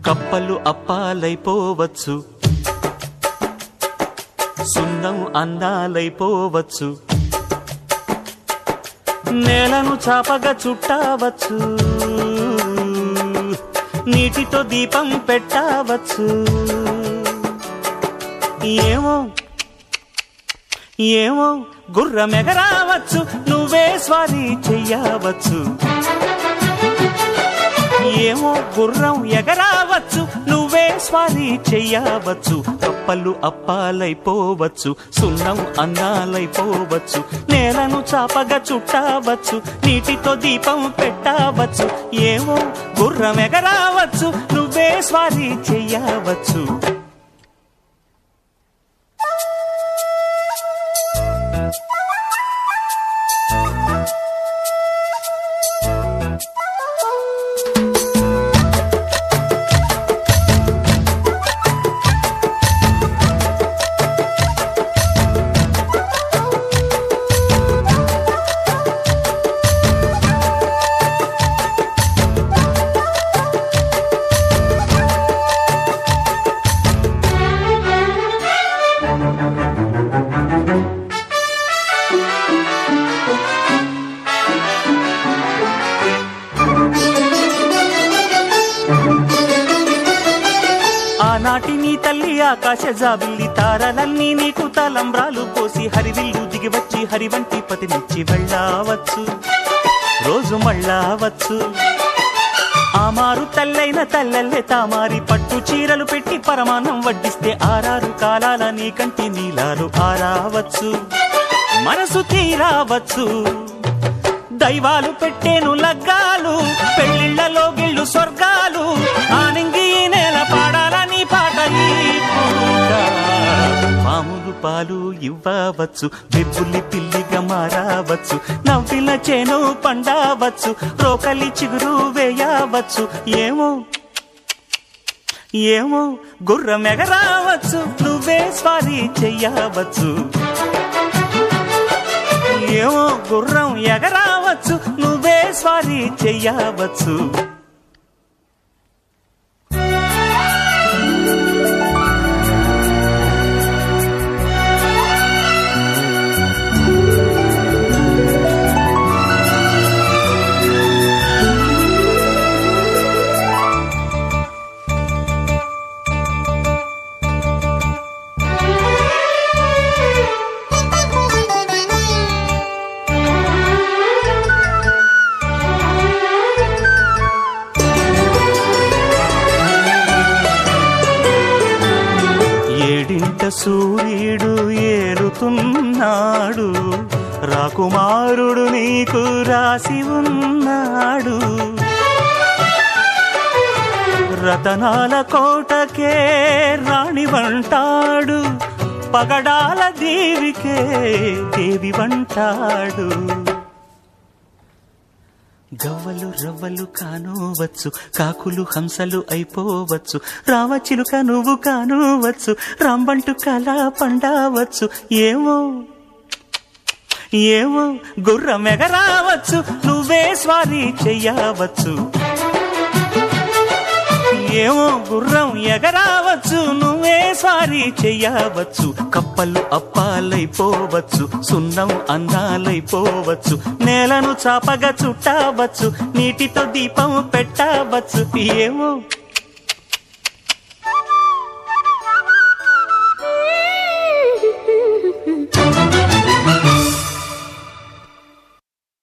కప్పలు అప్పాలైపోవచ్చు, సున్నం అందాలైపోవచ్చు, నేలను చాపగా చుట్టవచ్చు, నీటితో దీపం పెట్టవచ్చు. ఏమో ఏమో గుర్రమెగరావచ్చు, నువ్వే స్వారీ చెయ్యవచ్చు. ఏమో గుర్రం ఎగరావచ్చు, నువ్వే స్వారీ చెయ్యవచ్చు. కప్పలు అప్పాలైపోవచ్చు, సున్నం అన్నాలైపోవచ్చు, నేలను చాపగా చుట్టవచ్చు, నీటితో దీపం పెట్టవచ్చు. ఏమో గుర్రం ఎగరావచ్చు, నువ్వే స్వారీ చెయ్యవచ్చు. ఆనాటి నీ తల్లి ఆకాశ జాబిల్లి తారలన్నీ నీకు తలంబ్రాలు పోసి హరివిల్లు దిగివచ్చి హరివంటి పతినిచ్చి వెళ్ళవచ్చు, రోజు మళ్ళావచ్చు. ఆమారు తల్లైన తల్లెల్లే తామారి పట్టు చీరలు పెట్టి పరమాన్నం వడ్డిస్తే ఆరారు కాలాల నీ కంటి నీలాలు ఆరావచ్చు, మనసు తీరావచ్చు. దైవాలు పెట్టేను లగ్గాలు, పెళ్ళిళ్లలో గిళ్ళు స్వర్గాలు, ఆనింగి నేల పాడాలని పాట ఈ పూట. మామూలు పాలు ఇవ్వవచ్చు, బిబ్బుల్లి పిల్లిగా మారవచ్చు, నవ్విల చేను పండవచ్చు, రోకలి చిగురు వేయవచ్చు. ఏమో ఏమో గుర్రం ఎగరావచ్చు, నువ్వే స్వారీ చెయ్యవచ్చు. ఏమో గుర్రం ఎగరావచ్చు, నువ్వే స్వారీ చెయ్యవచ్చు. ఏడింట సూర్యుడు ఏరుతున్నాడు, రాకుమారుడు నీకు రాసి ఉన్నాడు. రతనాల కోటకే రాణి వంటాడు, పగడాల దేవికే దేవి వంటాడు. గవ్వలు రవ్వలు కానవచ్చు, కాకులు హంసలు అయిపోవచ్చు, రామచిలుక నువ్వు కానవచ్చు, రాంబంటు కళ పండవచ్చు. ఏమో ఏమో గుర్రం ఎగరావచ్చు, నువ్వే స్వారీ చెయ్యవచ్చు. ఏమో గుర్రం ఎగరావచ్చు, నువ్వే స్వారీ చెయ్యవచ్చు. కప్పలు అప్పాలైపోవచ్చు, సున్నం అందాలైపోవచ్చు, నేలను చాపగా చుట్టవచ్చు, నీటితో దీపం పెట్టవచ్చు. ఏమో